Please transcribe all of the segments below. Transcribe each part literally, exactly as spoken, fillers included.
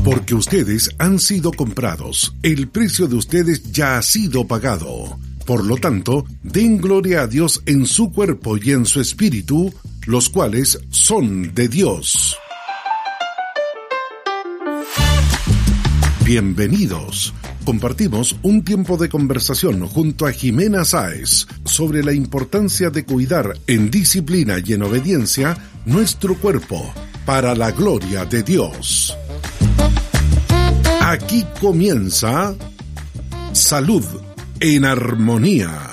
Porque ustedes han sido comprados, el precio de ustedes ya ha sido pagado. Por lo tanto, den gloria a Dios en su cuerpo y en su espíritu, los cuales son de Dios. Bienvenidos. Compartimos un tiempo de conversación junto a Jimena Sáez sobre la importancia de cuidar en disciplina y en obediencia nuestro cuerpo para la gloria de Dios. Aquí comienza Salud en Armonía.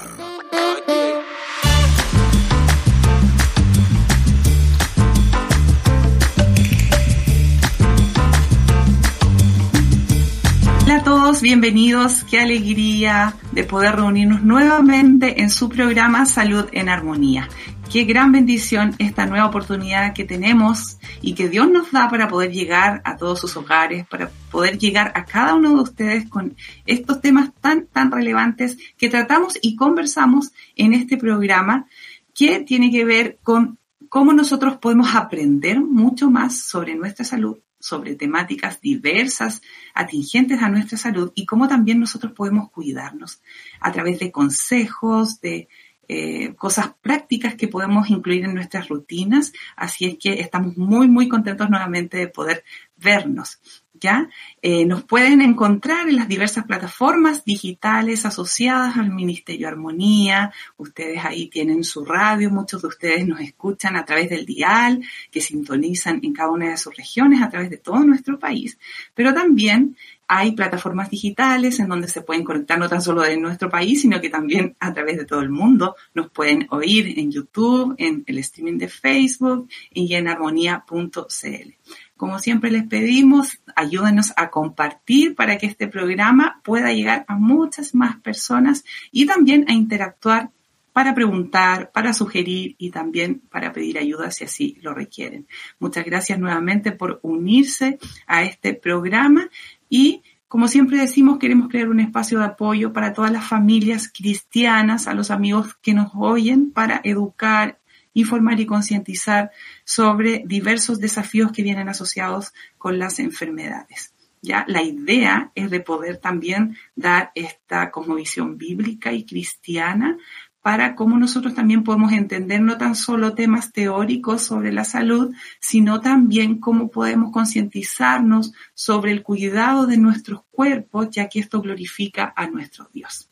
Hola a todos, bienvenidos. Qué alegría de poder reunirnos nuevamente en su programa Salud en Armonía. Qué gran bendición esta nueva oportunidad que tenemos y que Dios nos da para poder llegar a todos sus hogares, para poder llegar a cada uno de ustedes con estos temas tan, tan relevantes que tratamos y conversamos en este programa, que tiene que ver con cómo nosotros podemos aprender mucho más sobre nuestra salud, sobre temáticas diversas, atingentes a nuestra salud, y cómo también nosotros podemos cuidarnos a través de consejos, de Eh, cosas prácticas que podemos incluir en nuestras rutinas. Así es que estamos muy, muy contentos nuevamente de poder vernos, ¿ya? Eh, nos pueden encontrar en las diversas plataformas digitales asociadas al Ministerio Armonía. Ustedes ahí tienen su radio, muchos de ustedes nos escuchan a través del dial, que sintonizan en cada una de sus regiones a través de todo nuestro país, pero también hay plataformas digitales en donde se pueden conectar no tan solo de nuestro país, sino que también a través de todo el mundo. Nos pueden oír en YouTube, en el streaming de Facebook y en armonía punto c l. Como siempre les pedimos, ayúdenos a compartir para que este programa pueda llegar a muchas más personas y también a interactuar para preguntar, para sugerir y también para pedir ayuda si así lo requieren. Muchas gracias nuevamente por unirse a este programa. Y, como siempre decimos, queremos crear un espacio de apoyo para todas las familias cristianas, a los amigos que nos oyen, para educar, informar y concientizar sobre diversos desafíos que vienen asociados con las enfermedades. Ya, la idea es de poder también dar esta cosmovisión bíblica y cristiana para cómo nosotros también podemos entender no tan solo temas teóricos sobre la salud, sino también cómo podemos concientizarnos sobre el cuidado de nuestros cuerpos, ya que esto glorifica a nuestro Dios.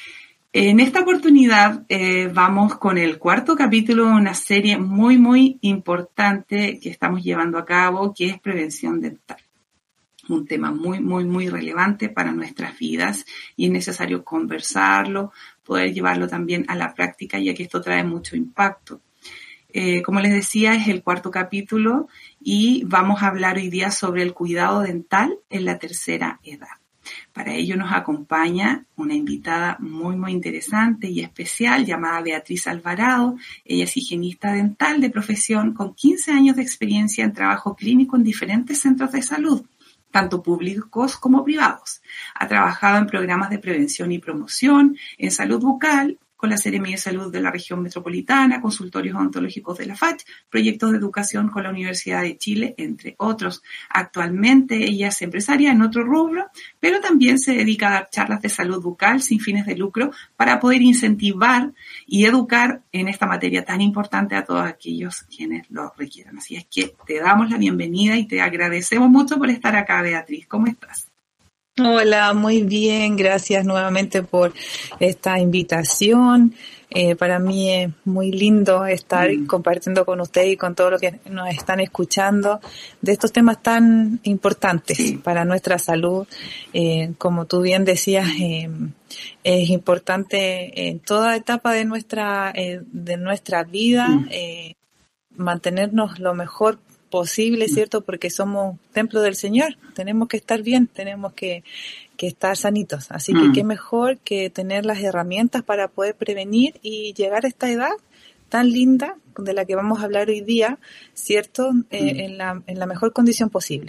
En esta oportunidad eh, vamos con el cuarto capítulo de una serie muy, muy importante que estamos llevando a cabo, que es prevención dental. Un tema muy, muy, muy relevante para nuestras vidas y es necesario conversarlo, poder llevarlo también a la práctica, ya que esto trae mucho impacto. Eh, como les decía, es el cuarto capítulo y vamos a hablar hoy día sobre el cuidado dental en la tercera edad. Para ello nos acompaña una invitada muy, muy interesante y especial llamada Beatriz Alvarado. Ella es higienista dental de profesión con quince años de experiencia en trabajo clínico en diferentes centros de salud, tanto públicos como privados. Ha trabajado en programas de prevención y promoción en salud bucal con la Seremía de Salud de la región metropolitana, consultorios odontológicos de la F A C H, proyectos de educación con la Universidad de Chile, entre otros. Actualmente ella es empresaria en otro rubro, pero también se dedica a dar charlas de salud bucal sin fines de lucro para poder incentivar y educar en esta materia tan importante a todos aquellos quienes lo requieran. Así es que te damos la bienvenida y te agradecemos mucho por estar acá, Beatriz. ¿Cómo estás? Hola, muy bien, gracias nuevamente por esta invitación. Eh, para mí es muy lindo estar mm. compartiendo con ustedes y con todos los que nos están escuchando de estos temas tan importantes sí. para nuestra salud. Eh, como tú bien decías, eh, es importante en toda etapa de nuestra eh, de nuestra vida mm. eh, mantenernos lo mejor posible, ¿cierto? Porque somos templo del Señor, tenemos que estar bien, tenemos que, que estar sanitos, así que mm. qué mejor que tener las herramientas para poder prevenir y llegar a esta edad tan linda de la que vamos a hablar hoy día, ¿cierto? Eh, mm. en la en la mejor condición posible.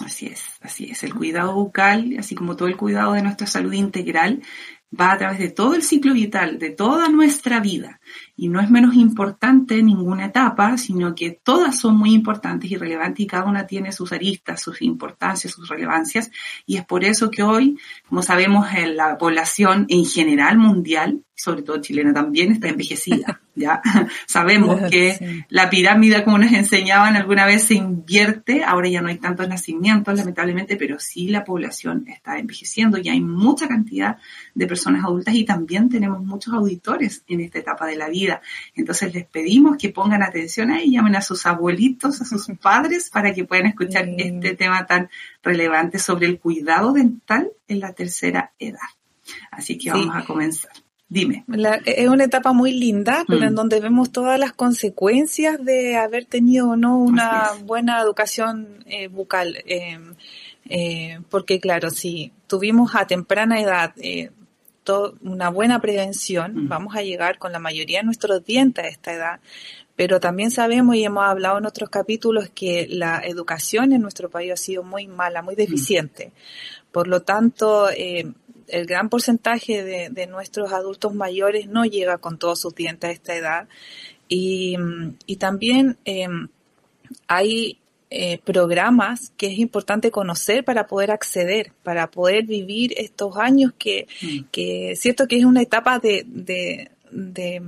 Así es, así es. El cuidado bucal, así como todo el cuidado de nuestra salud integral, va a través de todo el ciclo vital, de toda nuestra vida. Y no es menos importante en ninguna etapa, sino que todas son muy importantes y relevantes y cada una tiene sus aristas, sus importancias, sus relevancias. Y es por eso que hoy, como sabemos, la población en general mundial, sobre todo chilena también, está envejecida. Ya sabemos que sí. La pirámide, como nos enseñaban alguna vez, se invierte. Ahora ya no hay tantos nacimientos, lamentablemente, pero sí la población está envejeciendo y hay mucha cantidad de personas adultas y también tenemos muchos auditores en esta etapa de la vida. Entonces les pedimos que pongan atención ahí, llamen a sus abuelitos, a sus padres, para que puedan escuchar sí. este tema tan relevante sobre el cuidado dental en la tercera edad. Así que vamos sí. a comenzar. Dime. La, es una etapa muy linda, pero mm. en donde vemos todas las consecuencias de haber tenido o no una buena educación eh, bucal. Eh, eh, porque claro, si tuvimos a temprana edad eh, to, una buena prevención, mm. vamos a llegar con la mayoría de nuestros dientes a esta edad. Pero también sabemos y hemos hablado en otros capítulos que la educación en nuestro país ha sido muy mala, muy deficiente. Mm. Por lo tanto, eh, el gran porcentaje de, de nuestros adultos mayores no llega con todos sus dientes a esta edad. Y, y también eh, hay eh, programas que es importante conocer para poder acceder, para poder vivir estos años que, mm. que es cierto que es una etapa de, de, de,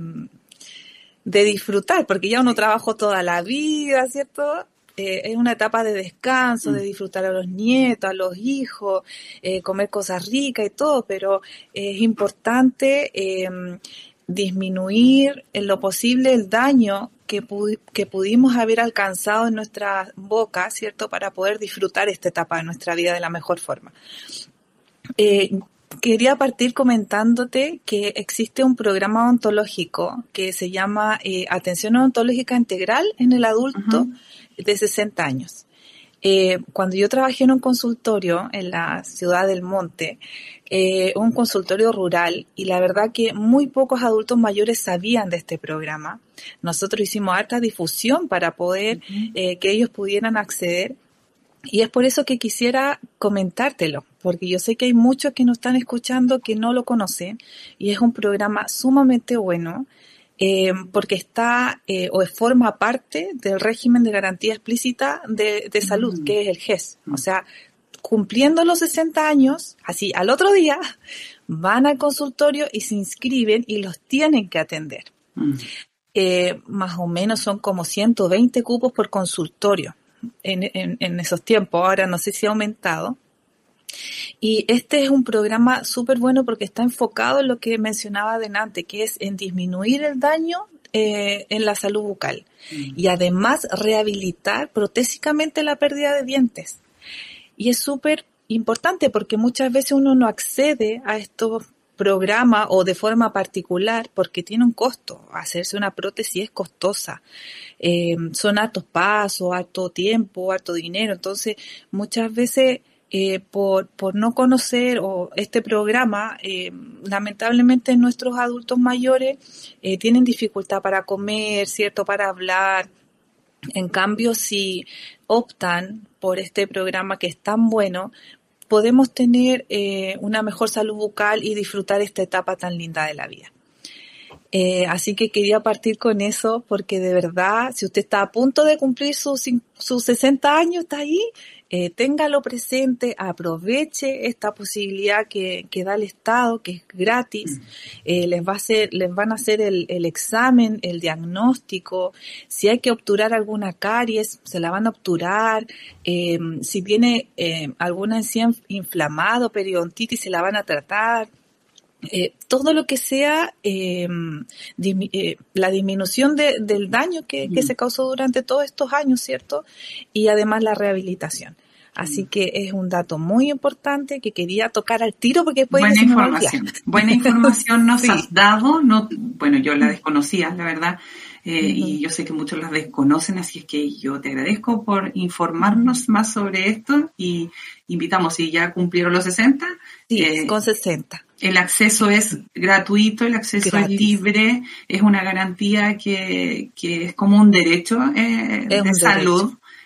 de disfrutar, porque ya uno trabajó toda la vida, ¿cierto? Eh, es una etapa de descanso, de disfrutar a los nietos, a los hijos, eh, comer cosas ricas y todo, pero es importante eh, disminuir en lo posible el daño que, pu- que pudimos haber alcanzado en nuestra boca, ¿cierto?, para poder disfrutar esta etapa de nuestra vida de la mejor forma. Eh, Quería partir comentándote que existe un programa odontológico que se llama eh, Atención Odontológica Integral en el adulto uh-huh. de sesenta años. Eh, cuando yo trabajé en un consultorio en la ciudad del Monte, eh, un consultorio rural, y la verdad que muy pocos adultos mayores sabían de este programa. Nosotros hicimos harta difusión para poder uh-huh. eh, que ellos pudieran acceder. Y es por eso que quisiera comentártelo, porque yo sé que hay muchos que nos están escuchando que no lo conocen, y es un programa sumamente bueno, eh, porque está eh, o forma parte del régimen de garantía explícita de, de salud, mm. que es el G E S. O sea, cumpliendo los sesenta años, así al otro día, van al consultorio y se inscriben y los tienen que atender. Mm. Eh, más o menos son como ciento veinte cupos por consultorio. En, en, en esos tiempos, ahora no sé si ha aumentado. Y este es un programa súper bueno porque está enfocado en lo que mencionaba adelante, que es en disminuir el daño eh, en la salud bucal mm. y además rehabilitar protésicamente la pérdida de dientes. Y es súper importante porque muchas veces uno no accede a estos programa o de forma particular porque tiene un costo. Hacerse una prótesis es costosa. Eh, son hartos pasos, harto tiempo, harto dinero. Entonces, muchas veces eh, por, por no conocer o este programa, eh, lamentablemente nuestros adultos mayores eh, tienen dificultad para comer, ¿cierto? Para hablar. En cambio, si optan por este programa que es tan bueno, podemos tener eh, una mejor salud bucal y disfrutar esta etapa tan linda de la vida. Eh, así que quería partir con eso porque de verdad, si usted está a punto de cumplir sus, sus sesenta años, está ahí, eh, téngalo presente, aproveche esta posibilidad que, que da el Estado, que es gratis. Eh, les va a hacer, les van a hacer el, el examen, el diagnóstico. Si hay que obturar alguna caries, se la van a obturar. Eh, si tiene eh, alguna encía inflamada, periodontitis, se la van a tratar. Eh, todo lo que sea eh, dim, eh, la disminución de, del daño que, que se causó durante todos estos años, ¿cierto? Y además la rehabilitación. Así que es un dato muy importante que quería tocar al tiro porque después buena información, buena información nos sí. has dado. No, bueno, yo la desconocía, la verdad, eh, uh-huh. y yo sé que muchos la desconocen, así es que yo te agradezco por informarnos más sobre esto y invitamos, si ya cumplieron los sesenta. Sí, eh, con sesenta. El acceso es gratuito, el acceso Gratis. es libre, es una garantía que, que es como un derecho eh, de salud. Derecho.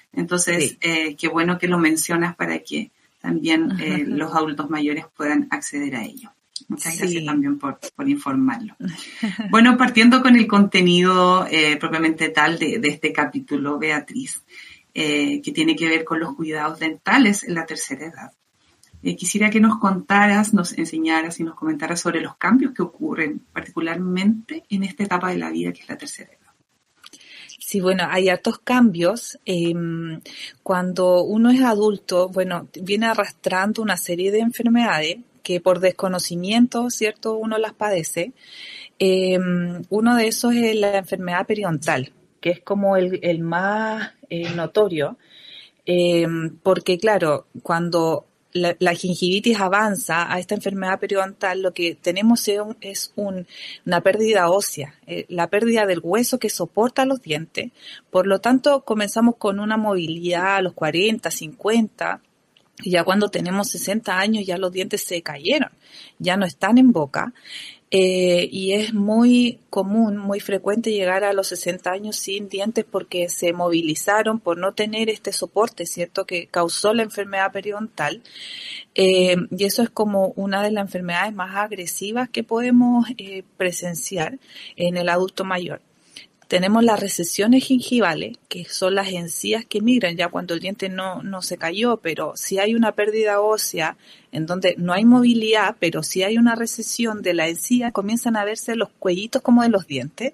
Entonces, sí. eh, qué bueno que lo mencionas para que también eh, los adultos mayores puedan acceder a ello. Muchas sí. gracias también por, por informarlo. Bueno, partiendo con el contenido eh, propiamente tal de, de este capítulo, Beatriz, eh, que tiene que ver con los cuidados dentales en la tercera edad. Eh, quisiera que nos contaras, nos enseñaras y nos comentaras sobre los cambios que ocurren particularmente en esta etapa de la vida que es la tercera edad. Sí, bueno, hay hartos cambios. Eh, cuando uno es adulto, bueno, viene arrastrando una serie de enfermedades que por desconocimiento, ¿cierto?, uno las padece. Eh, uno de esos es la enfermedad periodontal, que es como el, el más eh, notorio, eh, porque claro, cuando la, la gingivitis avanza a esta enfermedad periodontal, lo que tenemos es, un, es un, una pérdida ósea, eh, la pérdida del hueso que soporta los dientes. Por lo tanto, comenzamos con una movilidad a los cuarenta, cincuenta, y ya cuando tenemos sesenta años ya los dientes se cayeron, ya no están en boca. Eh, y es muy común, muy frecuente llegar a los sesenta años sin dientes porque se movilizaron por no tener este soporte, ¿cierto?, que causó la enfermedad periodontal. Eh, y eso es como una de las enfermedades más agresivas que podemos eh, presenciar en el adulto mayor. Tenemos las recesiones gingivales, que son las encías que migran ya cuando el diente no, no se cayó, pero si hay una pérdida ósea en donde no hay movilidad, pero si hay una recesión de la encía, comienzan a verse los cuellitos como de los dientes.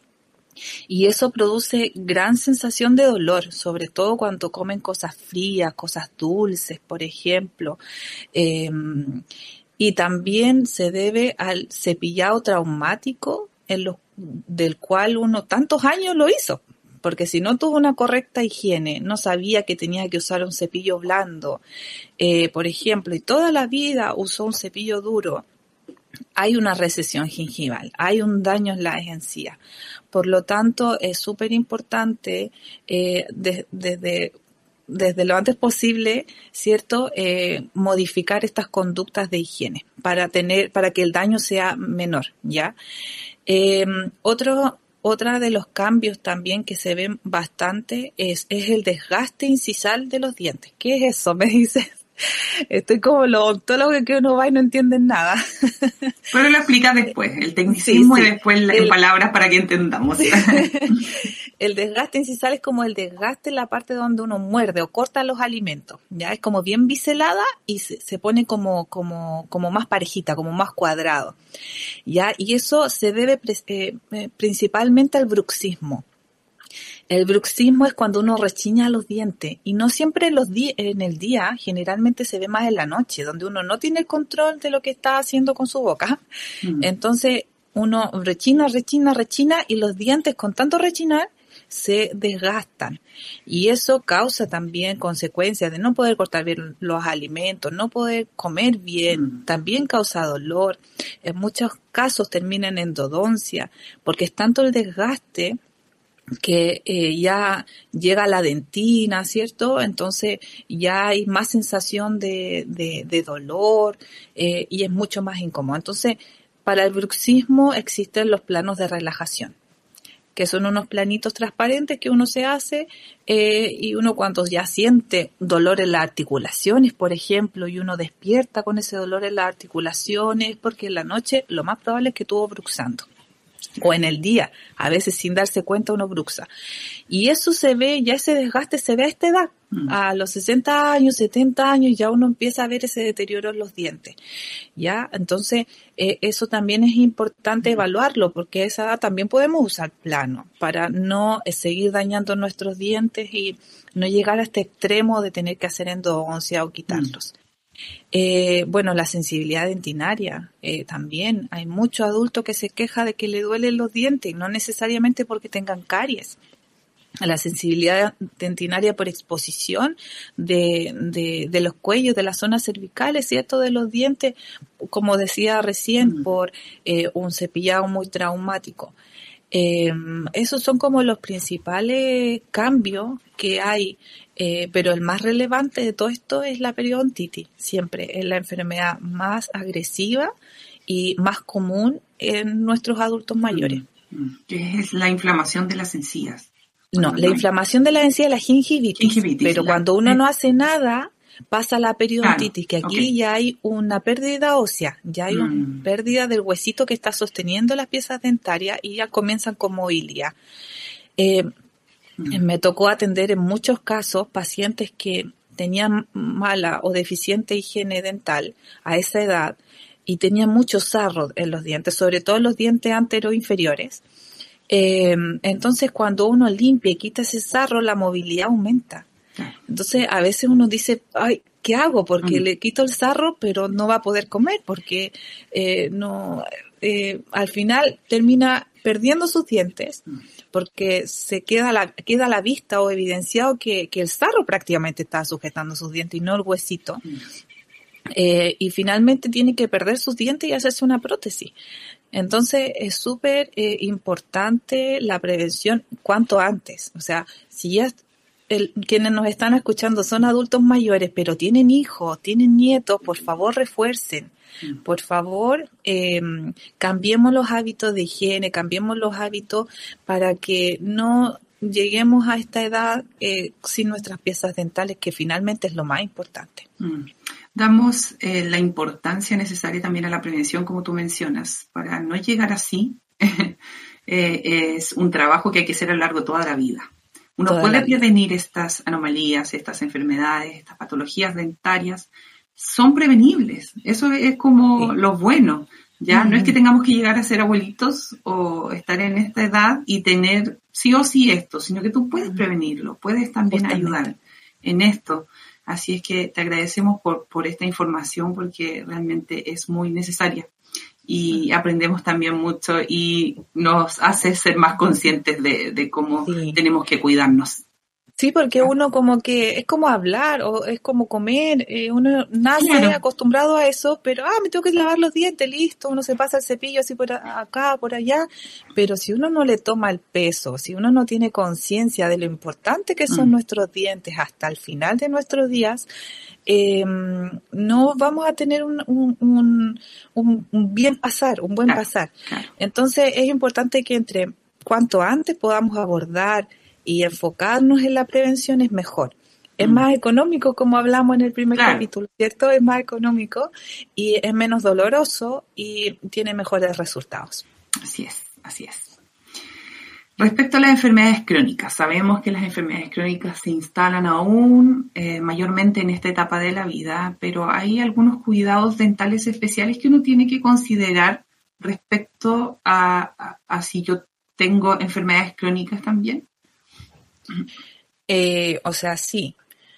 Y eso produce gran sensación de dolor, sobre todo cuando comen cosas frías, cosas dulces, por ejemplo. Eh, y también se debe al cepillado traumático en los del cual uno tantos años lo hizo, porque si no tuvo una correcta higiene, no sabía que tenía que usar un cepillo blando, eh, por ejemplo, y toda la vida usó un cepillo duro, hay una recesión gingival, hay un daño en las encías. Por lo tanto, es súper importante eh, desde de, de, desde lo antes posible, ¿cierto?, eh, modificar estas conductas de higiene para tener, para que el daño sea menor, ¿ya? Eh, otro, otra de los cambios también que se ven bastante es, es el desgaste incisal de los dientes. ¿Qué es eso? Me dices. Estoy como los odontólogos que uno va y no entienden nada. Pero lo explicas después, el tecnicismo sí, sí. Y después en el, palabras para que entendamos. Sí. El desgaste incisal es como el desgaste en la parte donde uno muerde o corta los alimentos. Ya es como bien biselada y se, se pone como, como, como más parejita, como más cuadrado. Ya, y eso se debe eh, principalmente al bruxismo. El bruxismo es cuando uno rechiña los dientes y no siempre en, los di- en el día, generalmente se ve más en la noche, donde uno no tiene el control de lo que está haciendo con su boca. Mm. Entonces uno rechina, rechina, rechina y los dientes con tanto rechinar se desgastan y eso causa también consecuencias de no poder cortar bien los alimentos, no poder comer bien, mm. también causa dolor. En muchos casos termina en endodoncia porque es tanto el desgaste que eh, ya llega la dentina, ¿cierto? Entonces ya hay más sensación de, de, de dolor eh, y es mucho más incómodo. Entonces, para el bruxismo existen los planos de relajación, que son unos planitos transparentes que uno se hace eh, y uno cuando ya siente dolor en las articulaciones, por ejemplo, y uno despierta con ese dolor en las articulaciones, porque en la noche lo más probable es que estuvo bruxando. O en el día, a veces sin darse cuenta uno bruxa. Y eso se ve, ya ese desgaste se ve a esta edad. Mm. A los sesenta años, setenta años, ya uno empieza a ver ese deterioro en los dientes. ¿Ya? Entonces, eh, eso también es importante mm. evaluarlo, porque a esa edad también podemos usar plano para no eh, seguir dañando nuestros dientes y no llegar a este extremo de tener que hacer endodoncia o quitarlos. Mm. Eh, bueno, la sensibilidad dentinaria eh, también. Hay muchos adultos que se quejan de que le duelen los dientes, no necesariamente porque tengan caries. La sensibilidad dentinaria por exposición de, de, de los cuellos, de las zonas cervicales, ¿cierto?, de los dientes, como decía recién, mm. por eh, un cepillado muy traumático. Eh, esos son como los principales cambios que hay, eh, pero el más relevante de todo esto es la periodontitis. Siempre es la enfermedad más agresiva y más común en nuestros adultos mayores. Que es la inflamación de las encías. No, la inflamación de la encía es la gingivitis, gingivitis pero la, cuando uno no hace nada, pasa la periodontitis, claro, que aquí okay. ya hay una pérdida ósea, ya hay mm. una pérdida del huesito que está sosteniendo las piezas dentarias y ya comienzan con movilidad. Eh, mm. Me tocó atender en muchos casos pacientes que tenían mala o deficiente higiene dental a esa edad y tenían muchos sarros en los dientes, sobre todo en los dientes anteroinferiores. Eh, entonces cuando uno limpia y quita ese sarro, la movilidad aumenta. Entonces a veces uno dice, ay, ¿qué hago? Porque uh-huh. le quito el sarro, pero no va a poder comer, porque eh, no, eh, al final termina perdiendo sus dientes, porque se queda la, queda a la vista o evidenciado que, que el sarro prácticamente está sujetando sus dientes y no el huesito. Uh-huh. Eh, y finalmente tiene que perder sus dientes y hacerse una prótesis. Entonces es súper eh, importante la prevención cuanto antes. O sea, si ya el, quienes nos están escuchando son adultos mayores, pero tienen hijos, tienen nietos, por favor refuercen. Por favor, eh, cambiemos los hábitos de higiene, cambiemos los hábitos para que no lleguemos a esta edad eh, sin nuestras piezas dentales, que finalmente es lo más importante. Mm. Damos eh, la importancia necesaria también a la prevención, como tú mencionas, para no llegar así. eh, es un trabajo que hay que hacer a lo largo de toda la vida. Uno toda puede prevenir estas anomalías, estas enfermedades, estas patologías dentarias. Son prevenibles. Eso es como sí. lo bueno. Ya mm-hmm. no es que tengamos que llegar a ser abuelitos o estar en esta edad y tener sí o sí esto, sino que tú puedes prevenirlo, puedes también Justamente. ayudar en esto. Así es que te agradecemos por, por esta información porque realmente es muy necesaria y aprendemos también mucho y nos hace ser más conscientes de, de cómo sí. tenemos que cuidarnos. Sí, porque uno como que es como hablar o es como comer, eh, uno nace claro. acostumbrado a eso, pero ah, me tengo que lavar los dientes, listo, uno se pasa el cepillo así por acá, por allá, pero si uno no le toma el peso, si uno no tiene conciencia de lo importante que son mm. nuestros dientes hasta el final de nuestros días, eh, no vamos a tener un, un, un, un, un bien pasar, un buen claro, pasar. Claro. Entonces es importante que entre cuanto antes podamos abordar y enfocarnos en la prevención es mejor. Es mm. más económico, como hablamos en el primer claro. capítulo, ¿cierto? Es más económico y es menos doloroso y tiene mejores resultados. Así es, así es. Respecto a las enfermedades crónicas, sabemos que las enfermedades crónicas se instalan aún eh, mayormente en esta etapa de la vida, pero hay algunos cuidados dentales especiales que uno tiene que considerar respecto a, a, a si yo tengo enfermedades crónicas también. Eh, o sea, sí.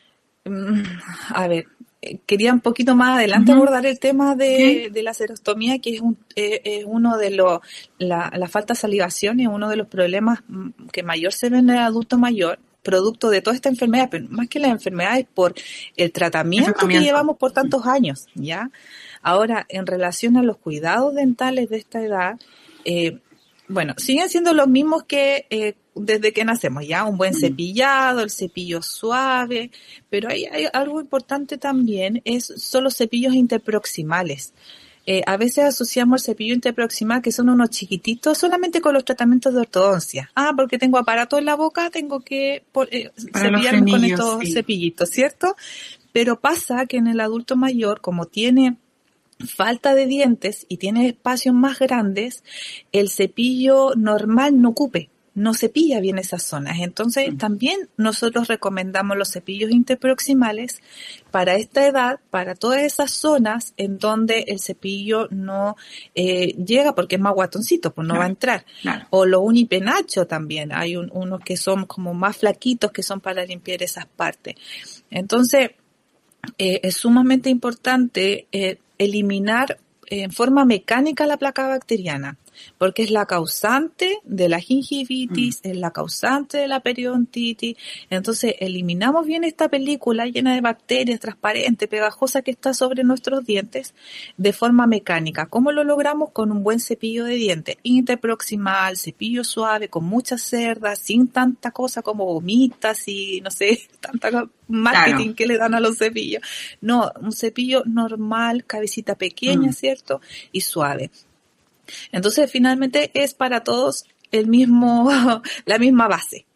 A ver, quería un poquito más adelante uh-huh. abordar el tema de, de la serostomía, que es, un, eh, es uno de los, la, la falta de salivación es uno de los problemas que mayor se ven en el adulto mayor, producto de toda esta enfermedad, pero más que la enfermedad es por el tratamiento, el tratamiento que llevamos por tantos años, ¿ya? Ahora, en relación a los cuidados dentales de esta edad, eh, bueno, siguen siendo los mismos que eh, desde que nacemos, ya un buen cepillado, el cepillo suave, pero hay, hay algo importante también, es son los cepillos interproximales. Eh, a veces asociamos el cepillo interproximal, que son unos chiquititos, solamente con los tratamientos de ortodoncia. Ah, porque tengo aparato en la boca, tengo que eh, cepillarme con estos sí. cepillitos, ¿cierto? Pero pasa que en el adulto mayor, como tiene falta de dientes y tiene espacios más grandes, el cepillo normal no cupe, no cepilla bien esas zonas. Entonces, mm. también nosotros recomendamos los cepillos interproximales para esta edad, para todas esas zonas en donde el cepillo no eh, llega porque es más guatoncito, pues no claro, va a entrar. Claro. O los unipenacho también, hay un, unos que son como más flaquitos que son para limpiar esas partes. Entonces, eh, es sumamente importante eh, eliminar en forma mecánica la placa bacteriana, porque es la causante de la gingivitis, mm. es la causante de la periodontitis. Entonces eliminamos bien esta película llena de bacterias, transparente, pegajosa, que está sobre nuestros dientes de forma mecánica. ¿Cómo lo logramos? Con un buen cepillo de dientes interproximal, cepillo suave, con muchas cerdas, sin tanta cosa como gomitas y no sé, tanta marketing claro. que le dan a los cepillos. No, un cepillo normal, cabecita pequeña, mm. ¿cierto? Y suave. Entonces, finalmente es para todos el mismo, la misma base.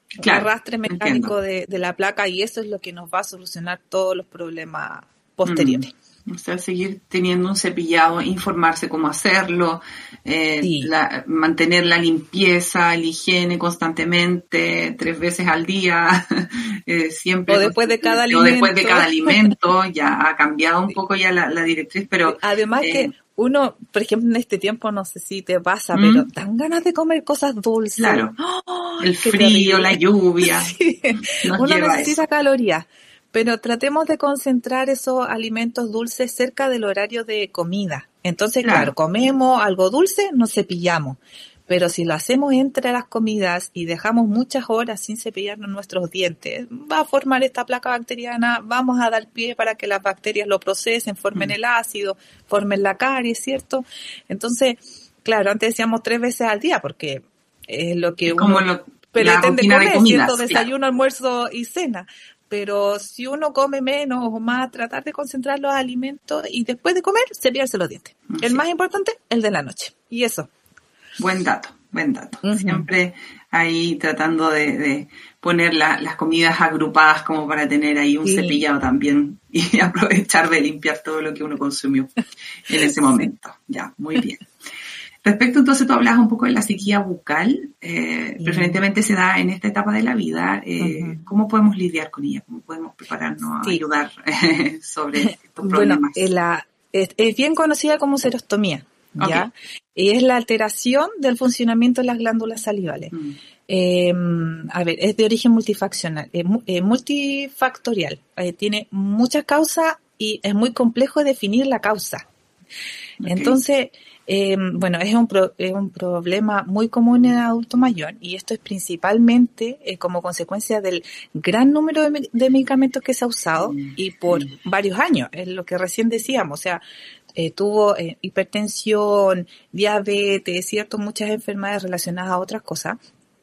claro, arrastre mecánico de, de la placa, y eso es lo que nos va a solucionar todos los problemas posteriores. Mm. O sea, seguir teniendo un cepillado, informarse cómo hacerlo, eh, sí. la, mantener la limpieza, la higiene constantemente, tres veces al día, eh, siempre. O después de cada o alimento. O después de cada alimento, ya ha cambiado un poco ya la, la directriz, pero... Además eh, que uno, por ejemplo, en este tiempo, no sé si te pasa, ¿Mm? pero dan ganas de comer cosas dulces. Claro, ¡oh! El frío, la lluvia. Sí. Uno necesita calorías. Pero tratemos de concentrar esos alimentos dulces cerca del horario de comida. Entonces, claro, claro comemos algo dulce, nos cepillamos. Pero si lo hacemos entre las comidas y dejamos muchas horas sin cepillarnos nuestros dientes, va a formar esta placa bacteriana, vamos a dar pie para que las bacterias lo procesen, formen mm. el ácido, formen la caries, ¿cierto? Entonces, claro, antes decíamos tres veces al día, porque es lo que uno como lo, pretende comer, de comidas, ¿cierto? Desayuno, claro. almuerzo y cena. Pero si uno come menos o más, tratar de concentrar los alimentos y después de comer, cepillarse los dientes. Sí. El más importante, el de la noche. Y eso. Buen dato, buen dato. Uh-huh. Siempre ahí tratando de, de poner la, las comidas agrupadas como para tener ahí un sí. cepillado también y aprovechar de limpiar todo lo que uno consumió en ese momento. Ya, muy bien. Respecto, entonces, tú hablabas un poco de la sequía bucal, eh, sí. preferentemente se da en esta etapa de la vida. Eh, uh-huh. ¿Cómo podemos lidiar con ella? ¿Cómo podemos prepararnos sí. a ayudar eh, sobre estos problemas? Bueno, la, es, es bien conocida como serostomía, ¿ya? Okay. Y es la alteración del funcionamiento de las glándulas salivales. Uh-huh. Eh, a ver, es de origen multifaccional, eh, eh, multifactorial. Eh, tiene muchas causas y es muy complejo definir la causa. Okay. Entonces... Eh, bueno, es un, pro, es un problema muy común en el adulto mayor, y esto es principalmente eh, como consecuencia del gran número de, me- de medicamentos que se ha usado y por varios años, es lo que recién decíamos, o sea, eh, tuvo eh, hipertensión, diabetes, cierto, muchas enfermedades relacionadas a otras cosas.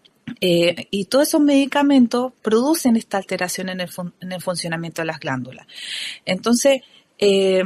Eh, y todos esos medicamentos producen esta alteración en el, fun- en el funcionamiento de las glándulas. Entonces, eh,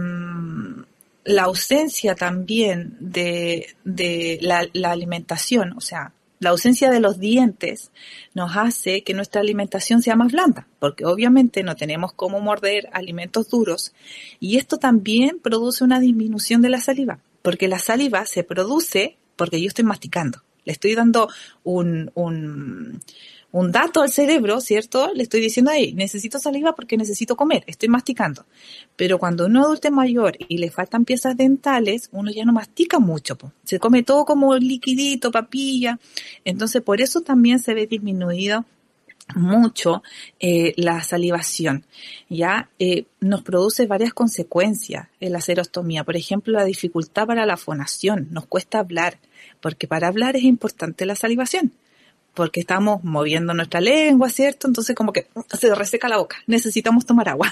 la ausencia también de, de la, la alimentación, o sea, la ausencia de los dientes nos hace que nuestra alimentación sea más blanda, porque obviamente no tenemos cómo morder alimentos duros, y esto también produce una disminución de la saliva, porque la saliva se produce porque yo estoy masticando, le estoy dando un... un un dato al cerebro, ¿cierto? Le estoy diciendo ahí, necesito saliva porque necesito comer, estoy masticando. Pero cuando uno es adulto mayor y le faltan piezas dentales, uno ya no mastica mucho, po. Se come todo como liquidito, papilla. Entonces, por eso también se ve disminuido mucho eh, la salivación. Ya eh, nos produce varias consecuencias en la serostomía. Por ejemplo, la dificultad para la fonación. Nos cuesta hablar, porque para hablar es importante la salivación, porque estamos moviendo nuestra lengua, ¿cierto? Entonces como que se reseca la boca, necesitamos tomar agua.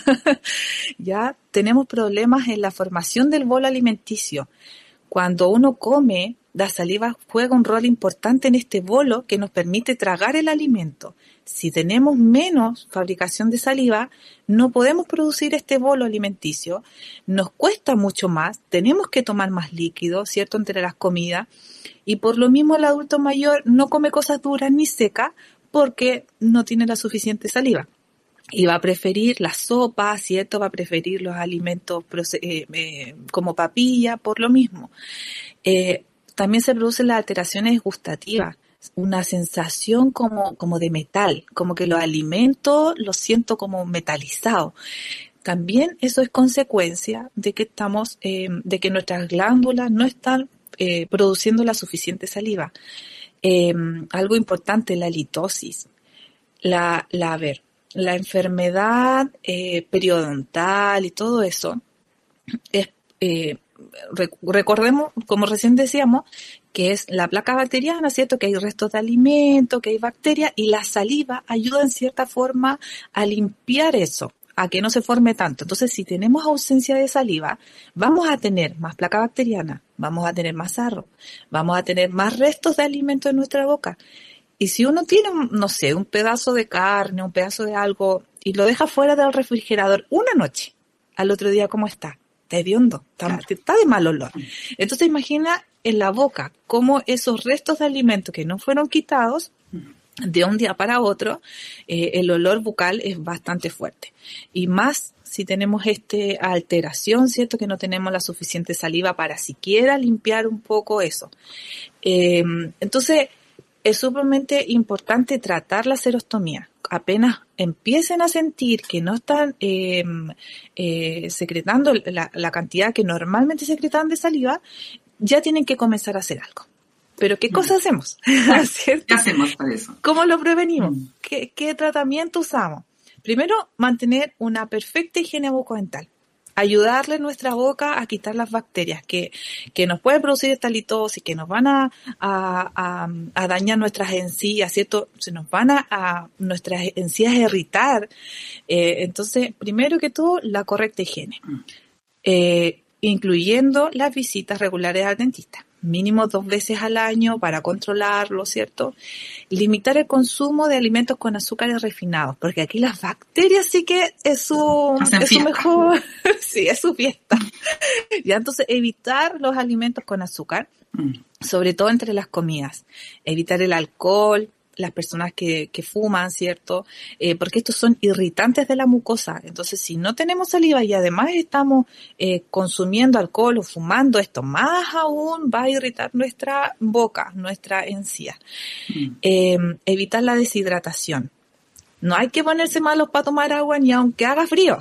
Ya tenemos problemas en la formación del bolo alimenticio. Cuando uno come, la saliva juega un rol importante en este bolo que nos permite tragar el alimento. Si tenemos menos fabricación de saliva, no podemos producir este bolo alimenticio, nos cuesta mucho más, tenemos que tomar más líquido, ¿cierto?, entre las comidas. Y por lo mismo el adulto mayor no come cosas duras ni secas porque no tiene la suficiente saliva. Y va a preferir la sopa, ¿cierto? Va a preferir los alimentos eh, eh, como papilla, por lo mismo. Eh, también se producen las alteraciones gustativas, una sensación como, como de metal, como que los alimentos los siento como metalizados. También eso es consecuencia de que estamos, eh, de que nuestras glándulas no están Eh, produciendo la suficiente saliva. Eh, algo importante, la litosis. La, la, a ver, la enfermedad eh, periodontal y todo eso, es, eh, rec- recordemos, como recién decíamos, que es la placa bacteriana, ¿cierto? Que hay restos de alimento, que hay bacterias, y la saliva ayuda en cierta forma a limpiar eso, a que no se forme tanto. Entonces, si tenemos ausencia de saliva, vamos a tener más placa bacteriana, vamos a tener más sarro, vamos a tener más restos de alimento en nuestra boca. Y si uno tiene, no sé, un pedazo de carne, un pedazo de algo, y lo deja fuera del refrigerador una noche, al otro día, ¿cómo está? Está hediondo, está, claro. está de mal olor. Entonces, imagina en la boca cómo esos restos de alimento que no fueron quitados de un día para otro, eh, el olor bucal es bastante fuerte. Y más si tenemos esta alteración, ¿cierto? Que no tenemos la suficiente saliva para siquiera limpiar un poco eso. Eh, entonces, es sumamente importante tratar la serostomía. Apenas empiecen a sentir que no están eh, eh, secretando la, la cantidad que normalmente secretan de saliva, ya tienen que comenzar a hacer algo. Pero ¿qué cosa hacemos? ¿Cierto? ¿Qué hacemos para eso? ¿Cómo lo prevenimos? Mm. ¿Qué, qué tratamiento usamos? Primero, mantener una perfecta higiene bucodental. Ayudarle a nuestra boca a quitar las bacterias que, que nos pueden producir esta litosis, que nos van a, a, a, a dañar nuestras encías, ¿cierto? Se nos van a, a nuestras encías a irritar. Eh, entonces, primero que todo, la correcta higiene. Eh, incluyendo las visitas regulares al dentista. Mínimo dos veces al año para controlarlo, ¿cierto? Limitar el consumo de alimentos con azúcares refinados, porque aquí las bacterias sí que es su, es su mejor, sí, es su fiesta. Ya, entonces evitar los alimentos con azúcar, mm. sobre todo entre las comidas. Evitar el alcohol, las personas que, que fuman, ¿cierto? Eh, porque estos son irritantes de la mucosa. Entonces, si no tenemos saliva y además estamos eh, consumiendo alcohol o fumando, esto más aún va a irritar nuestra boca, nuestra encía. Mm. Eh, evitar la deshidratación. No hay que ponerse malos para tomar agua ni aunque haga frío.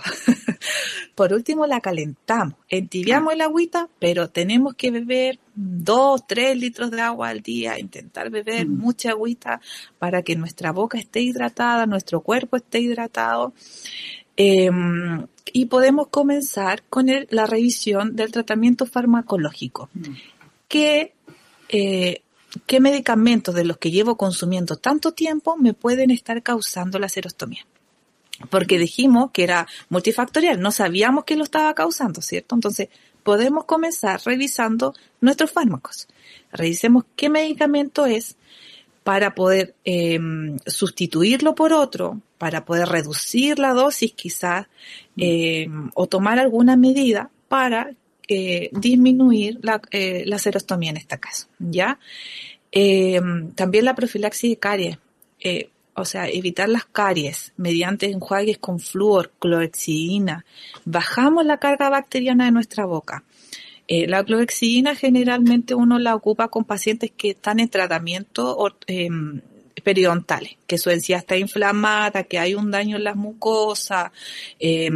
Por último, la calentamos. Entibiamos el agüita, pero tenemos que beber dos, tres litros de agua al día. Intentar beber mm. mucha agüita para que nuestra boca esté hidratada, nuestro cuerpo esté hidratado. Eh, y podemos comenzar con el, la revisión del tratamiento farmacológico. Mm. Que... Eh, ¿Qué medicamentos de los que llevo consumiendo tanto tiempo me pueden estar causando la serostomía? Porque dijimos que era multifactorial, no sabíamos qué lo estaba causando, ¿cierto? Entonces, podemos comenzar revisando nuestros fármacos. Revisemos qué medicamento es para poder eh, sustituirlo por otro, para poder reducir la dosis quizás, eh, o tomar alguna medida para Eh, disminuir la, eh, la serostomía en este caso, ¿ya? Eh, también la profilaxis de caries, eh, o sea, evitar las caries mediante enjuagues con flúor, clorhexidina. Bajamos la carga bacteriana de nuestra boca. Eh, la clorhexidina generalmente uno la ocupa con pacientes que están en tratamiento eh, periodontales, que su encía está inflamada, que hay un daño en las mucosas, eh,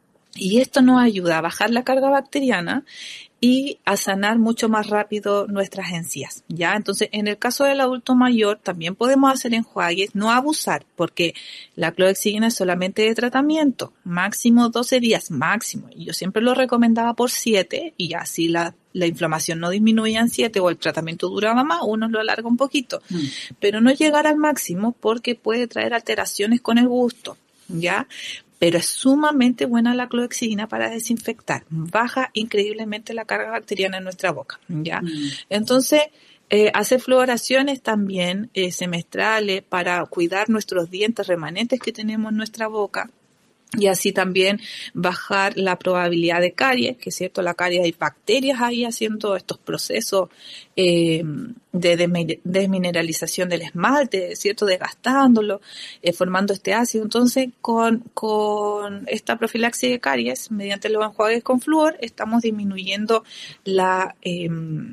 y esto nos ayuda a bajar la carga bacteriana y a sanar mucho más rápido nuestras encías, ¿ya? Entonces, en el caso del adulto mayor, también podemos hacer enjuagues, no abusar, porque la clorhexidina es solamente de tratamiento, máximo doce días, máximo. Y yo siempre lo recomendaba por siete, y así la, la inflamación no disminuía en siete, o el tratamiento duraba más, uno lo alarga un poquito. Mm. Pero no llegar al máximo porque puede traer alteraciones con el gusto, ¿ya? Pero es sumamente buena la clorhexidina para desinfectar. Baja increíblemente la carga bacteriana en nuestra boca, ¿ya? Mm. Entonces, eh, hacer fluoraciones también eh, semestrales para cuidar nuestros dientes remanentes que tenemos en nuestra boca. Y así también bajar la probabilidad de caries, que es cierto, la caries hay bacterias ahí haciendo estos procesos eh, de desmineralización del esmalte, cierto, desgastándolo, eh, formando este ácido. Entonces, con, con esta profilaxis de caries, mediante los enjuagues con flúor, estamos disminuyendo la, eh,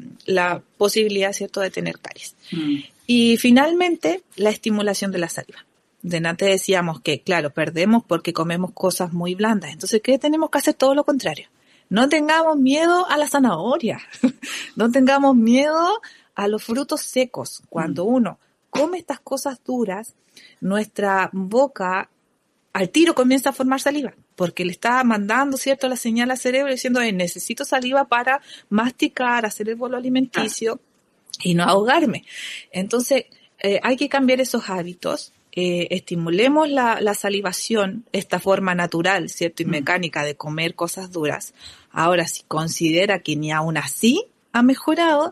la posibilidad, cierto, de tener caries. Mm. Y finalmente, la estimulación de la saliva. De antes decíamos que, claro, perdemos porque comemos cosas muy blandas. Entonces, ¿qué tenemos que hacer? Todo lo contrario. No tengamos miedo a la zanahoria. No tengamos miedo a los frutos secos. Cuando uno come estas cosas duras, nuestra boca al tiro comienza a formar saliva, porque le está mandando, ¿cierto?, la señal al cerebro diciendo, eh, necesito saliva para masticar, hacer el bolo alimenticio y no ahogarme. Entonces, eh, hay que cambiar esos hábitos. Eh, estimulemos la, la salivación, esta forma natural, ¿cierto?, y mecánica de comer cosas duras. Ahora, si considera que ni aún así ha mejorado,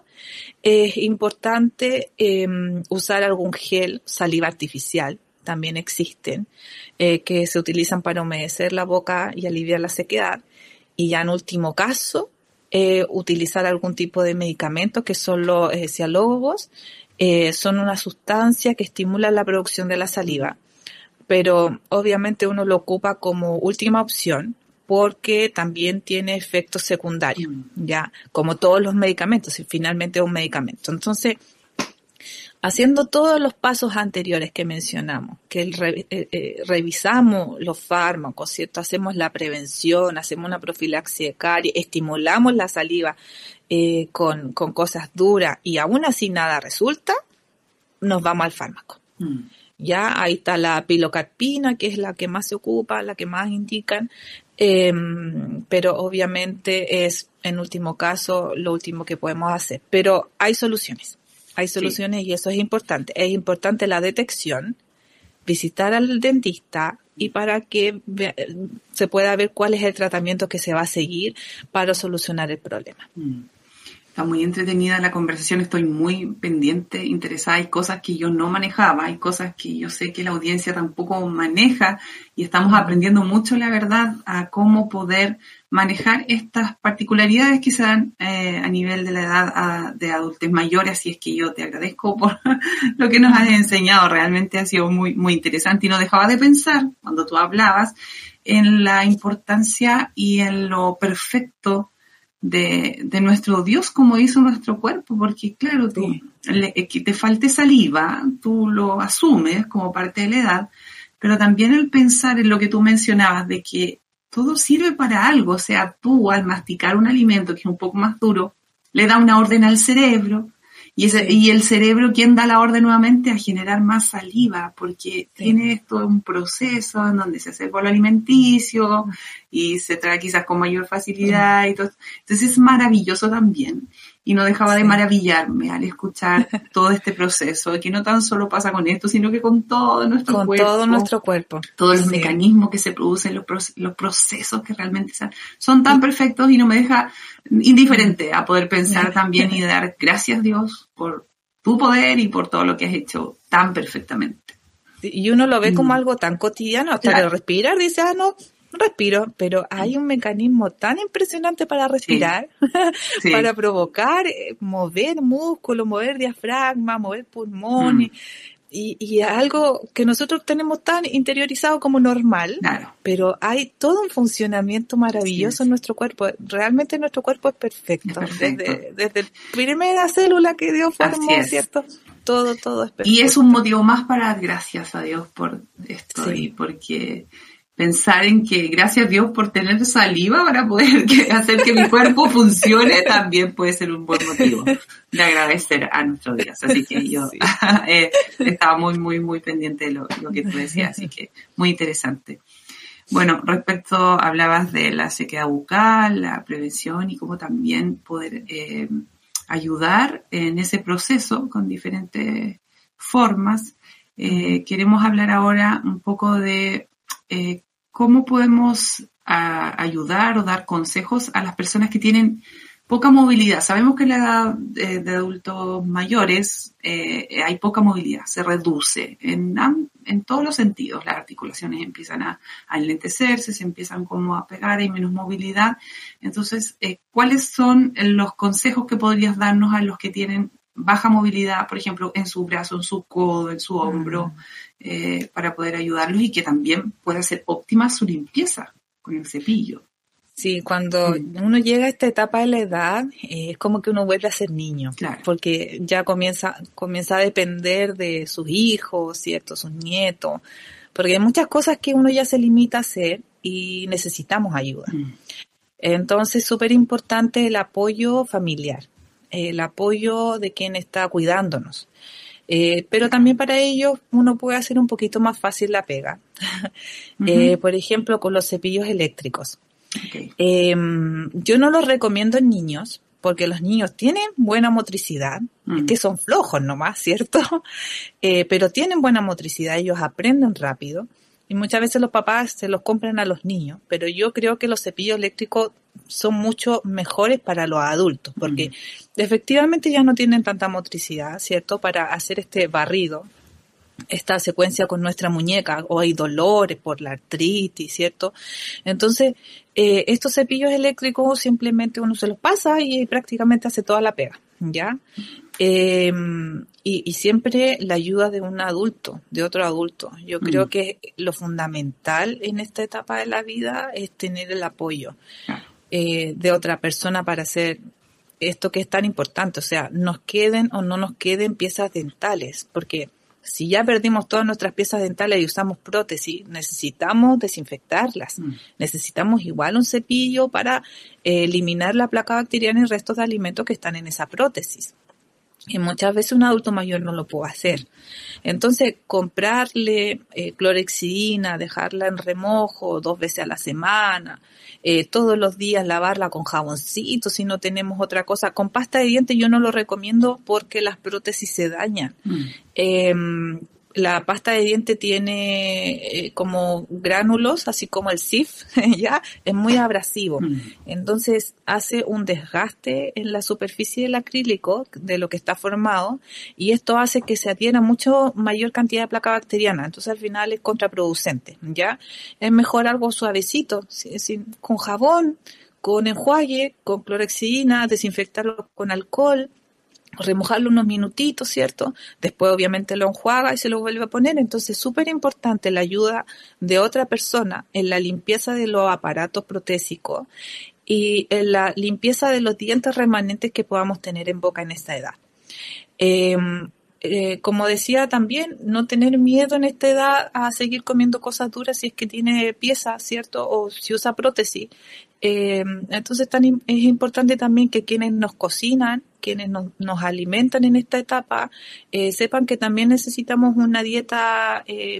es importante eh, usar algún gel, saliva artificial, también existen, eh, que se utilizan para humedecer la boca y aliviar la sequedad. Y ya en último caso, eh, utilizar algún tipo de medicamento, que son los eh, cialógicos. Eh, son una sustancia que estimula la producción de la saliva, pero obviamente uno lo ocupa como última opción porque también tiene efectos secundarios, ya, como todos los medicamentos, y finalmente es un medicamento. Entonces, haciendo todos los pasos anteriores que mencionamos, que el re, eh, eh, revisamos los fármacos, ¿cierto? Hacemos la prevención, hacemos una profilaxia de caries, estimulamos la saliva eh, con, con cosas duras y aún así nada resulta, nos vamos al fármaco. Mm. Ya ahí está la pilocarpina, que es la que más se ocupa, la que más indican, eh, pero obviamente es, en último caso, lo último que podemos hacer. Pero hay soluciones. Hay soluciones sí. Y eso es importante. Es importante la detección, visitar al dentista y para que ve, se pueda ver cuál es el tratamiento que se va a seguir para solucionar el problema. Está muy entretenida la conversación, estoy muy pendiente, interesada. Hay cosas que yo no manejaba, hay cosas que yo sé que la audiencia tampoco maneja y estamos aprendiendo mucho, la verdad, a cómo poder manejar estas particularidades que se dan eh, a nivel de la edad a, de adultos mayores. Así es que yo te agradezco por lo que nos has enseñado, realmente ha sido muy, muy interesante y no dejaba de pensar cuando tú hablabas en la importancia y en lo perfecto de, de nuestro Dios, como hizo nuestro cuerpo, porque claro, tú, sí. le, que te falte saliva, tú lo asumes como parte de la edad, pero también el pensar en lo que tú mencionabas de que todo sirve para algo, o sea, tú al masticar un alimento que es un poco más duro, le da una orden al cerebro, y, ese, sí. y el cerebro, ¿quién da la orden nuevamente? A generar más saliva, porque sí. tiene esto un proceso en donde se hace el bolo alimenticio y se trae quizás con mayor facilidad sí. y todo. Entonces es maravilloso también. Y no dejaba sí. de maravillarme al escuchar todo este proceso, que no tan solo pasa con esto, sino que con todo nuestro con cuerpo. Con todo nuestro cuerpo. Todos los sí. mecanismos que se producen, los, los procesos que realmente son, son tan perfectos y no me deja indiferente a poder pensar también y dar gracias, Dios, por tu poder y por todo lo que has hecho tan perfectamente. Y uno lo ve como mm. algo tan cotidiano, hasta claro. de respirar, dice, ah, no, respiro, pero hay un mecanismo tan impresionante para respirar, sí. Sí. para provocar, eh, mover músculos, mover diafragma, mover pulmones, mm. y, y algo que nosotros tenemos tan interiorizado como normal, claro. pero hay todo un funcionamiento maravilloso sí. en nuestro cuerpo. Realmente nuestro cuerpo es perfecto, es perfecto. Desde, desde la primera célula que Dios formó, ¿cierto? Todo, todo es perfecto. Y es un motivo más para dar gracias a Dios por esto, sí. y porque pensar en que gracias a Dios por tener saliva para poder que, hacer que mi cuerpo funcione también puede ser un buen motivo de agradecer a nuestro Dios. Así que yo sí. eh, estaba muy, muy, muy pendiente de lo, lo que tú decías, así que muy interesante. Bueno, respecto, hablabas de la sequedad bucal, la prevención y cómo también poder eh, ayudar en ese proceso con diferentes formas. Eh, queremos hablar ahora un poco de Eh, ¿cómo podemos a, ayudar o dar consejos a las personas que tienen poca movilidad? Sabemos que en la edad de, de adultos mayores eh, hay poca movilidad, se reduce en, en todos los sentidos. Las articulaciones empiezan a, a enlentecerse, se empiezan como a pegar, hay menos movilidad. Entonces, eh, ¿cuáles son los consejos que podrías darnos a los que tienen baja movilidad, por ejemplo, en su brazo, en su codo, en su hombro, eh, para poder ayudarlos y que también pueda ser óptima su limpieza con el cepillo? Sí, cuando mm. uno llega a esta etapa de la edad, eh, es como que uno vuelve a ser niño, claro. porque ya comienza, comienza a depender de sus hijos, ¿cierto? Sus nietos, porque hay muchas cosas que uno ya se limita a hacer y necesitamos ayuda. Mm. Entonces, súper importante el apoyo familiar. El apoyo de quien está cuidándonos. Eh, pero también para ello uno puede hacer un poquito más fácil la pega. Uh-huh. eh, por ejemplo, con los cepillos eléctricos. Okay. Eh, yo no los recomiendo en niños, porque los niños tienen buena motricidad, uh-huh. es que son flojos nomás, ¿cierto? Eh, pero tienen buena motricidad, ellos aprenden rápido. Y muchas veces los papás se los compran a los niños, pero yo creo que los cepillos eléctricos son mucho mejores para los adultos, porque mm. efectivamente ya no tienen tanta motricidad, ¿cierto?, para hacer este barrido esta secuencia con nuestra muñeca, o hay dolores por la artritis, ¿cierto? Entonces, eh, estos cepillos eléctricos simplemente uno se los pasa y prácticamente hace toda la pega, ¿ya? Eh, y, y siempre la ayuda de un adulto, de otro adulto. Yo mm. creo que lo fundamental en esta etapa de la vida es tener el apoyo eh, de otra persona para hacer esto que es tan importante. O sea, nos queden o no nos queden piezas dentales, porque si ya perdimos todas nuestras piezas dentales y usamos prótesis, necesitamos desinfectarlas. Mm. Necesitamos igual un cepillo para eh, eliminar la placa bacteriana y restos de alimentos que están en esa prótesis. Y muchas veces un adulto mayor no lo puede hacer. Entonces, comprarle eh, clorhexidina, dejarla en remojo dos veces a la semana, eh, todos los días lavarla con jaboncito si no tenemos otra cosa. Con pasta de dientes yo no lo recomiendo porque las prótesis se dañan. Mm. Eh, la pasta de diente tiene eh, como gránulos, así como el S I F, ya, es muy abrasivo. Mm. Entonces hace un desgaste en la superficie del acrílico de lo que está formado, y esto hace que se adhiera mucho mayor cantidad de placa bacteriana. Entonces al final es contraproducente, ya. Es mejor algo suavecito, ¿sí? Sí, con jabón, con enjuague, con clorhexidina, desinfectarlo con alcohol, remojarlo unos minutitos, ¿cierto? Después obviamente lo enjuaga y se lo vuelve a poner. Entonces, súper importante la ayuda de otra persona en la limpieza de los aparatos protésicos y en la limpieza de los dientes remanentes que podamos tener en boca en esta edad. Eh, eh, como decía también, no tener miedo en esta edad a seguir comiendo cosas duras si es que tiene piezas, ¿cierto? O si usa prótesis. Eh, entonces tan, es importante también que quienes nos cocinan, quienes nos, nos alimentan en esta etapa, eh, sepan que también necesitamos una dieta eh,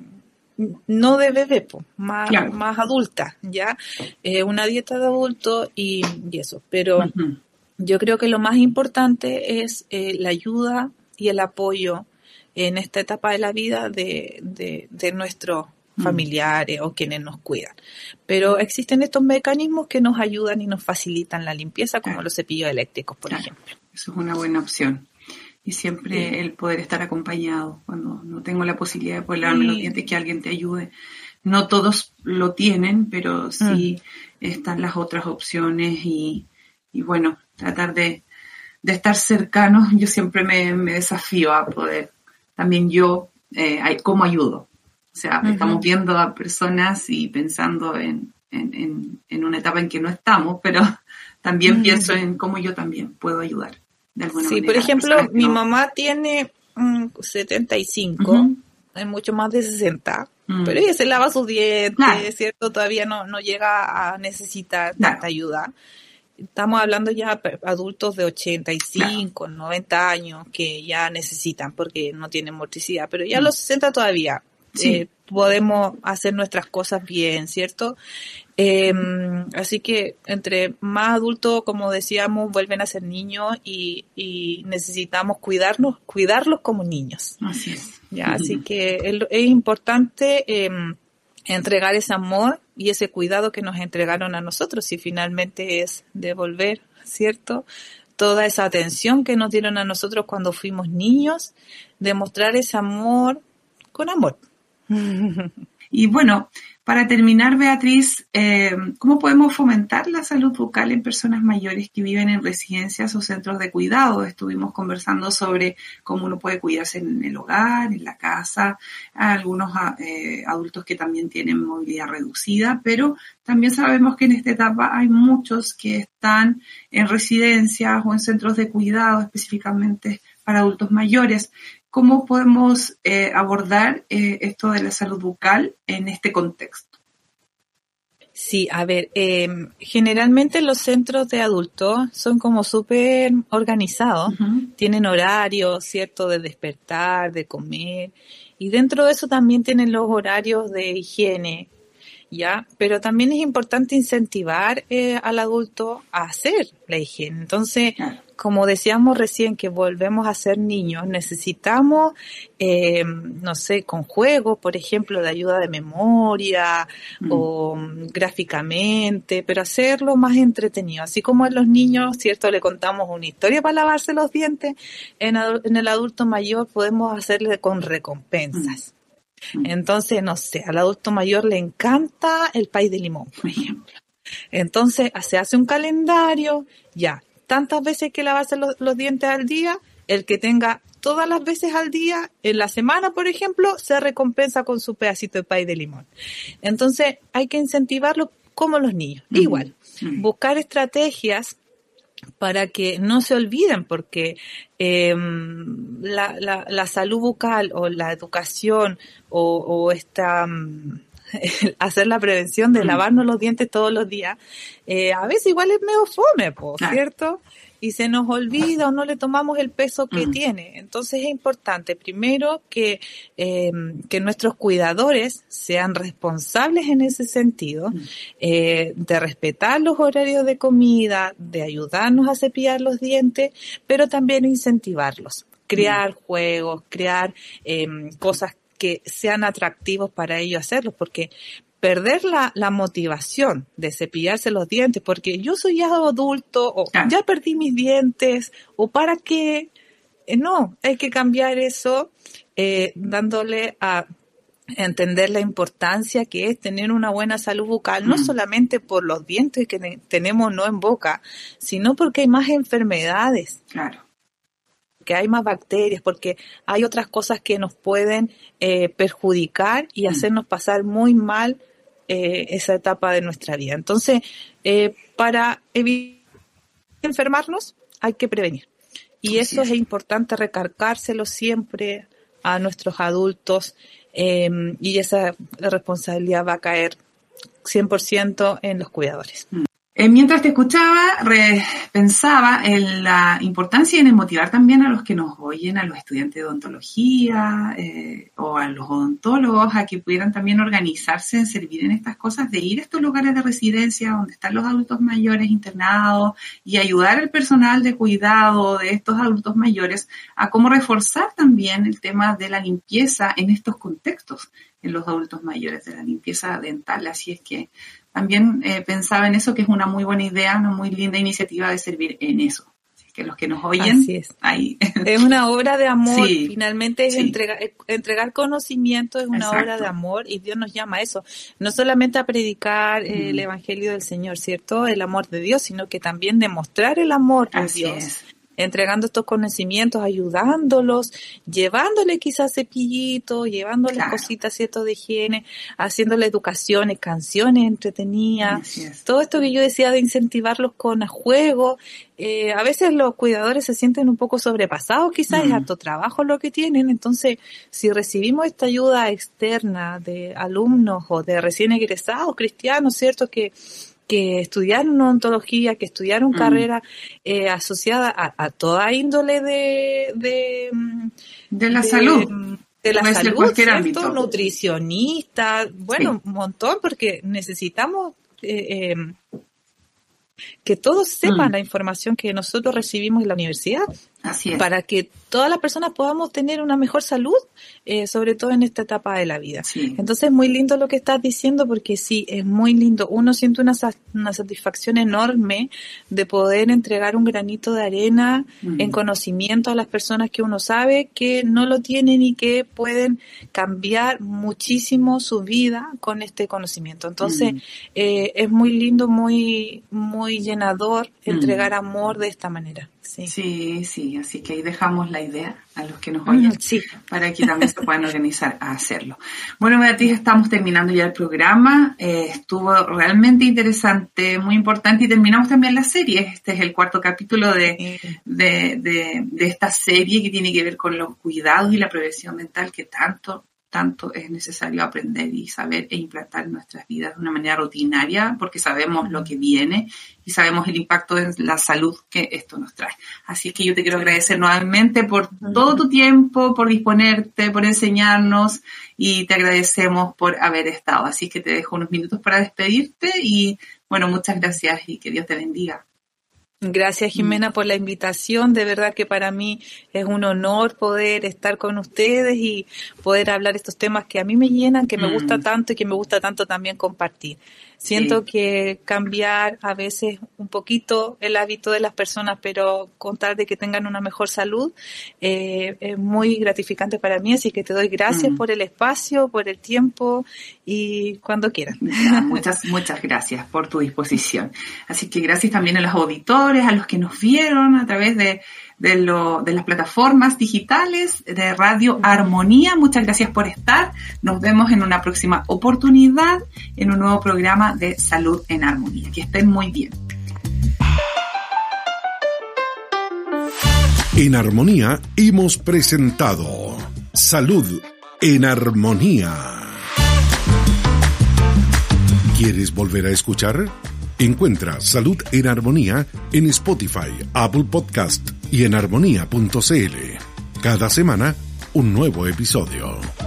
no de bebé, po, más, claro. más adulta, ¿ya? Eh, una dieta de adulto y, y eso. Pero uh-huh. yo creo que lo más importante es eh, la ayuda y el apoyo en esta etapa de la vida de, de, de nuestros familiares o quienes nos cuidan. Pero existen estos mecanismos que nos ayudan y nos facilitan la limpieza, como claro. los cepillos eléctricos, por claro. ejemplo. Eso es una buena opción. Y siempre sí. el poder estar acompañado. Cuando no tengo la posibilidad de poder lavarme sí. los dientes, que alguien te ayude. No todos lo tienen, pero sí mm. están las otras opciones y, y bueno, tratar de, de estar cercanos. Yo siempre me, me desafío a poder, también yo, eh, ¿cómo ayudo? O sea, uh-huh. estamos viendo a personas y pensando en, en, en, en una etapa en que no estamos, pero también uh-huh. pienso en cómo yo también puedo ayudar de alguna sí, manera. Por ejemplo, mi no. mamá tiene um, setenta y cinco, uh-huh. es mucho más de sesenta, uh-huh. pero ella se lava sus dientes, claro. ¿cierto? Todavía no, no llega a necesitar claro. tanta ayuda. Estamos hablando ya de adultos de ochenta y cinco, claro. noventa años que ya necesitan porque no tienen motricidad, pero ya uh-huh. a los sesenta todavía. Sí. Eh, podemos hacer nuestras cosas bien, ¿cierto? Eh, así que entre más adultos, como decíamos, vuelven a ser niños y, y necesitamos cuidarnos, cuidarlos como niños. Así es. Ya, uh-huh. Así que es, es importante eh, entregar ese amor y ese cuidado que nos entregaron a nosotros, y finalmente es devolver, ¿cierto? Toda esa atención que nos dieron a nosotros cuando fuimos niños, demostrar ese amor con amor. Y bueno, para terminar, Beatriz, eh, ¿cómo podemos fomentar la salud bucal en personas mayores que viven en residencias o centros de cuidado? Estuvimos conversando sobre cómo uno puede cuidarse en el hogar, en la casa, algunos eh, adultos que también tienen movilidad reducida, pero también sabemos que en esta etapa hay muchos que están en residencias o en centros de cuidado específicamente para adultos mayores. ¿Cómo podemos eh, abordar eh, esto de la salud bucal en este contexto? Sí, a ver, eh, generalmente los centros de adultos son como súper organizados, uh-huh. tienen horarios, ¿cierto?, de despertar, de comer, y dentro de eso también tienen los horarios de higiene. ¿ya? Pero también es importante incentivar eh, al adulto a hacer la higiene. Entonces, como decíamos recién, que volvemos a ser niños, necesitamos, eh, no sé, con juegos, por ejemplo, de ayuda de memoria mm. o gráficamente, pero hacerlo más entretenido. Así como en los niños, ¿cierto? Le contamos una historia para lavarse los dientes, en, en el adulto mayor podemos hacerle con recompensas. Mm. Entonces, no sé, al adulto mayor le encanta el pay de limón, por ejemplo. Entonces, se hace un calendario, ya, tantas veces que lavarse los, los dientes al día, el que tenga todas las veces al día, en la semana, por ejemplo, se recompensa con su pedacito de pay de limón. Entonces, hay que incentivarlo como los niños. Mm. Igual, mm. buscar estrategias para que no se olviden, porque eh, la, la, la salud bucal o la educación o, o esta... hacer la prevención de lavarnos los dientes todos los días, eh, a veces igual es medio fome, po, ¿cierto? Y se nos olvida o no le tomamos el peso que mm. tiene. Entonces es importante, primero, que, eh, que nuestros cuidadores sean responsables en ese sentido, mm. eh, de respetar los horarios de comida, de ayudarnos a cepillar los dientes, pero también incentivarlos. Crear mm. juegos, crear eh, cosas que sean atractivos para ellos hacerlos, porque perder la, la motivación de cepillarse los dientes, porque yo soy ya adulto, o ah. ya perdí mis dientes, o para qué, eh, no, hay que cambiar eso, eh, dándole a entender la importancia que es tener una buena salud bucal, mm. no solamente por los dientes que ne- tenemos no en boca, sino porque hay más enfermedades. Claro. Que hay más bacterias, porque hay otras cosas que nos pueden eh, perjudicar y hacernos pasar muy mal eh, esa etapa de nuestra vida. Entonces, eh, para evitar enfermarnos, hay que prevenir. Y eso es. es importante recalcárselo siempre a nuestros adultos, eh, y esa responsabilidad va a caer cien por ciento en los cuidadores. Mm. Eh, mientras te escuchaba, re, pensaba en la importancia en motivar también a los que nos oyen, a los estudiantes de odontología eh, o a los odontólogos, a que pudieran también organizarse en servir en estas cosas, de ir a estos lugares de residencia donde están los adultos mayores internados y ayudar al personal de cuidado de estos adultos mayores a cómo reforzar también el tema de la limpieza en estos contextos, en los adultos mayores, de la limpieza dental. Así es que también eh, pensaba en eso, que es una muy buena idea, una muy linda iniciativa de servir en eso. Así que los que nos oyen, así es. Ahí. Es una obra de amor, sí, finalmente es sí. entregar, entregar conocimiento, es una Exacto. obra de amor, y Dios nos llama a eso. No solamente a predicar mm. eh, el Evangelio del Señor, ¿cierto? El amor de Dios, sino que también demostrar el amor de Así Dios. Es. Entregando estos conocimientos, ayudándolos, llevándole quizás cepillitos, llevándole claro. cositas, ¿cierto?, de higiene, haciéndole educaciones, canciones entretenidas, todo esto que yo decía de incentivarlos con juegos. Eh, a veces los cuidadores se sienten un poco sobrepasados, quizás mm. es harto trabajo lo que tienen. Entonces, si recibimos esta ayuda externa de alumnos o de recién egresados cristianos, ¿cierto?, que que estudiaron odontología, que estudiaron mm. carrera eh, asociada a, a toda índole de de, de la de, salud, de la Puede salud, cualquier ¿cierto? Ámbito. Nutricionista, bueno, sí. un montón, porque necesitamos eh, eh, que todos sepan mm. la información que nosotros recibimos en la universidad. Así es. Para que todas las personas podamos tener una mejor salud, eh, sobre todo en esta etapa de la vida. Sí. Entonces es muy lindo lo que estás diciendo, porque sí, es muy lindo. Uno siente una, una satisfacción enorme de poder entregar un granito de arena mm. en conocimiento a las personas que uno sabe que no lo tienen y que pueden cambiar muchísimo su vida con este conocimiento. Entonces mm. eh, es muy lindo, muy, muy llenador entregar mm. amor de esta manera. Sí. sí, sí, así que ahí dejamos la idea a los que nos oyen, mm, sí. para que también se puedan organizar a hacerlo. Bueno, Beatriz, estamos terminando ya el programa, eh, estuvo realmente interesante, muy importante, y terminamos también la serie. Este es el cuarto capítulo de, sí. de, de, de esta serie que tiene que ver con los cuidados y la prevención dental que tanto tanto es necesario aprender y saber e implantar en nuestras vidas de una manera rutinaria, porque sabemos lo que viene y sabemos el impacto en la salud que esto nos trae. Así es que yo te quiero agradecer nuevamente por todo tu tiempo, por disponerte, por enseñarnos, y te agradecemos por haber estado. Así que te dejo unos minutos para despedirte y, bueno, muchas gracias y que Dios te bendiga. Gracias, Jimena, por la invitación. De verdad que para mí es un honor poder estar con ustedes y poder hablar estos temas que a mí me llenan, que me mm. gusta tanto y que me gusta tanto también compartir. Siento sí. que cambiar a veces un poquito el hábito de las personas, pero con tal de que tengan una mejor salud, eh, es muy gratificante para mí. Así que te doy gracias mm. por el espacio, por el tiempo y cuando quieran. Ya, muchas, muchas gracias por tu disposición. Así que gracias también a los auditores, a los que nos vieron a través de, de, lo, de las plataformas digitales de Radio Armonía. Muchas gracias por estar. Nos vemos en una próxima oportunidad en un nuevo programa de Salud en Armonía. Que estén muy bien. En Armonía hemos presentado Salud en Armonía. ¿Quieres volver a escuchar? Encuentra Salud en Armonía en Spotify, Apple Podcast y en armonía punto c l. Cada semana, un nuevo episodio.